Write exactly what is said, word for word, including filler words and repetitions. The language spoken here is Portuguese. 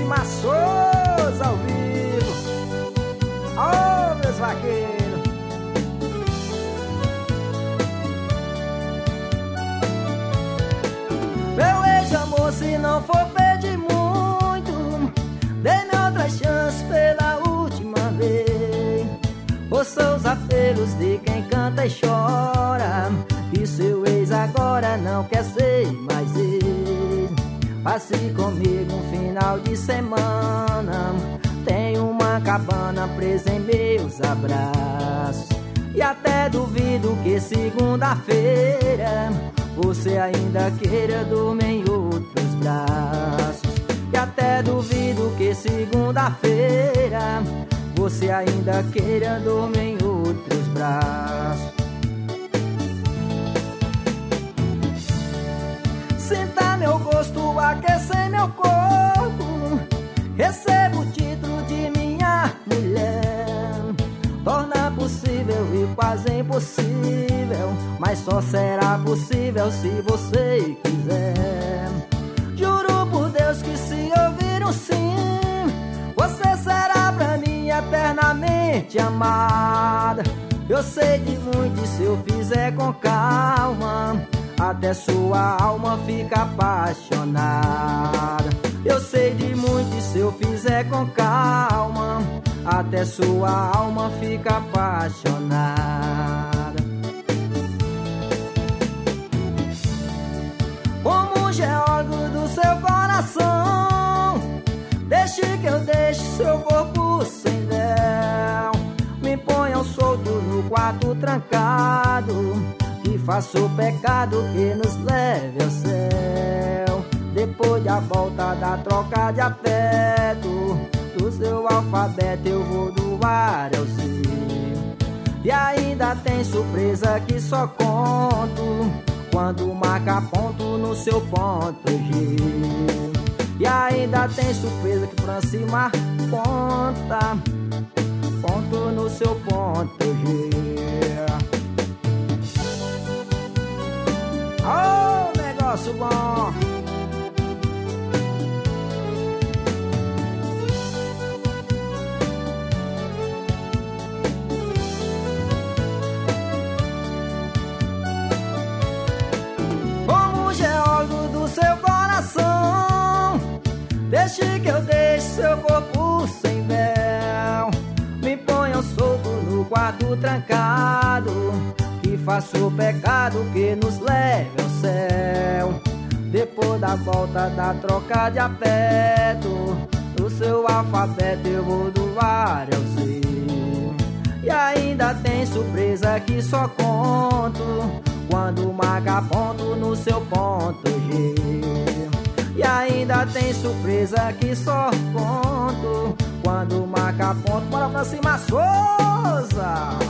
cima, Souza ao vivo. Ô, meus vaqueiros. Meu ex-amor, se não for pedir muito, dê-me outra chance pela última vez. Ouça os apelos de quem canta e chora, que seu ex agora não quer ser mais ex. Passe comigo um final de semana, tenho uma cabana presa em meus abraços. E até duvido que segunda-feira você ainda queira dormir em outros braços. E até duvido que segunda-feira você ainda queira dormir em outros braços. Sinta meu gosto, aquecer meu corpo, recebo o título de minha mulher. Torna possível e quase impossível, mas só será possível se você quiser. Juro por Deus que se ouvir um sim, você será pra mim eternamente amada. Eu sei de muito e se eu fizer com calma, até sua alma fica apaixonada. Eu sei de muito e se eu fizer com calma, até sua alma fica apaixonada. Como geólogo do seu coração, deixe que eu deixe seu corpo sem véu. Me ponham solto no quarto trancado, que faça o pecado que nos leve ao céu. Depois da volta da troca de afeto, do seu alfabeto eu vou doar ao seu. E ainda tem surpresa que só conto quando marca ponto no seu ponto G. E ainda tem surpresa que pra cima conta ponto no seu ponto G. Oh, negócio bom. Como geólogo do seu coração, deixe que eu deixe seu corpo sem véu. Me ponham solto no quarto trancado, que faça o pecado que nos leve ao céu. Depois da volta da troca de afeto, no seu alfabeto eu vou doar ao seu. E ainda tem surpresa que só conto quando marca ponto no seu ponto G. E ainda tem surpresa que só conto quando marca ponto. Bora pra cima, Souza!